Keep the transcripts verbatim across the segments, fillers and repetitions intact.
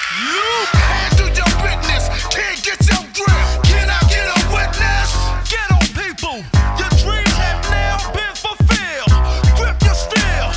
Handle your business, can't get your grip. Can I get a witness? Ghetto people, your dreams have now been fulfilled. Grip your steel.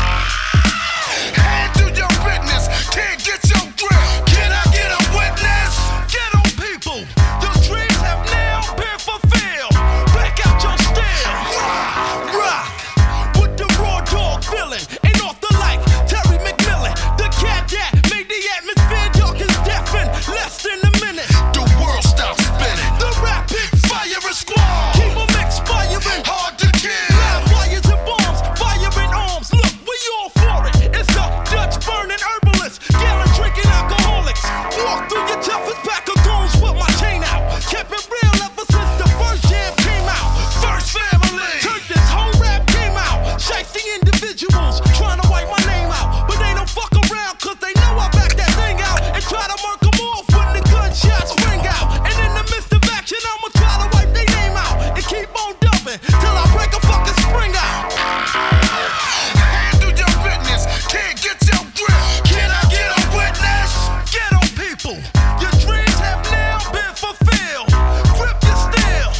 Handle your business, can't get your grip. Can I get a witness? Ghetto people, your dreams have now been fulfilled. Back out your steel. Rock with the raw dog feeling. Ain't off the like Terry McMillan, the cat that made the atmosphere dark as death in less than a minute. The world stops spinning. The rapid fire is squad. Keep 'em expiring. Hard to kill. Live wires and bombs, firing arms. Look, we all for it. It's the Dutch burning herbalists, gallon drinking alcoholics. Walk through your toughest pack of goons with my chain out. Kept it real ever since the first jam came out. First family. Turned this whole rap game out. Shiesty individuals trying to wipe my name out. But they don't fuck around cause they know I back that thing out. And try to mark 'em off when the gunshots ring out. And in the midst of action I'ma try to wipe their name out. And keep on dumping till I break a fucking spring out. Handle your business, can't get your grip. Can I get a witness? Ghetto people, your dreams have now been fulfilled. Grip your steel.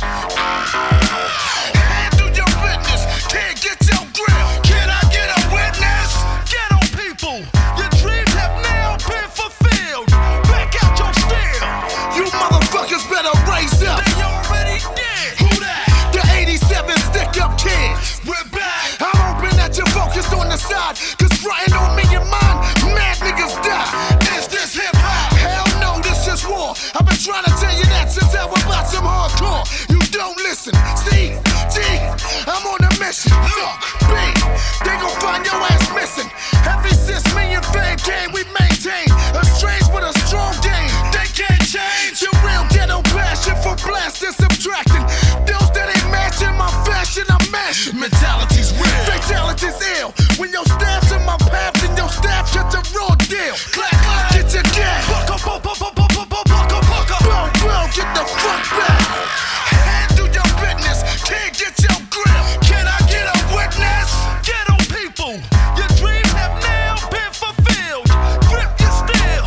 Handle your business, can't get your grip. Can I get a witness? Ghetto people, your dreams have now been fulfilled. Back out your steel. You motherfuckers better raise up. They already did. Who that? The eighty-seven stick-up kids. We're back. I'm hoping that you're focused on the side, cause frontin' on me and mine, mad niggas die. Is this hip-hop? Hell no, this is war. I've been trying to tell you that since I was about some hardcore. You don't listen. C, G, I'm on a mission. Look, B, they gon' find your ass missing. Ever since me and Fame came, we maintain a strange but a strong game. They can't change. Your real ghetto passion for blasting, subtracting. Those that ain't matching my fashion, I'm mashing. Mentality's real. Fatality's ill. When your staff's in my path, then your staff gets a raw deal. Clap, get your gas. Bucka, bucka, bucka, bucka, bucka, bucka. Boom, boom, get the fuck back. Handle your business, can't get your grip. Can I get a witness? Ghetto people, your dreams have now been fulfilled. Grip your steel.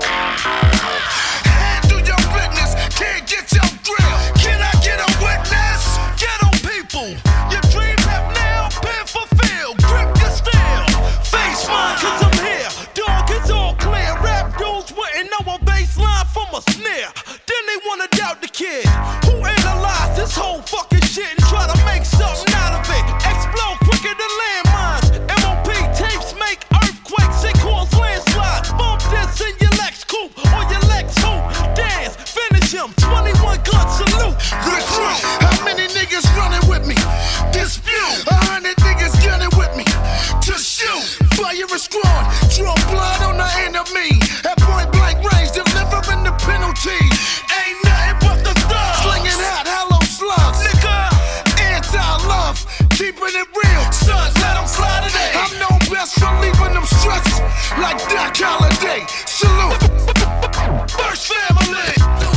Handle your business, can't get your grip. Can I get a witness? Ghetto people, your dreams have now been fulfilled. Grip your steel. Face mine, cause I'm here. Dog, it's all clear. Rap dudes wouldn't know a baseline from a snare. Then they wanna doubt the kid who analyzed this whole fucking shit and try to make something out of it. Explode quicker than landmines. M O P tapes make earthquakes and cause landslides. Bump this in your Lex coupe or your Lex hoop. Dance, finish him. twenty-one gun salute. Recruit. How many niggas running with me? Dispute. A hundred niggas gunning with me to shoot. Fire a squad, draw blood on the enemy. At point blank range, delivering the penalty. Ain't nothing but the stuff. Slinging out hollow slugs. Nigga, anti-love, keeping it real. Son, let 'em fly today. I'm known best for leaving them struts like Doc Holliday. Salute. First family.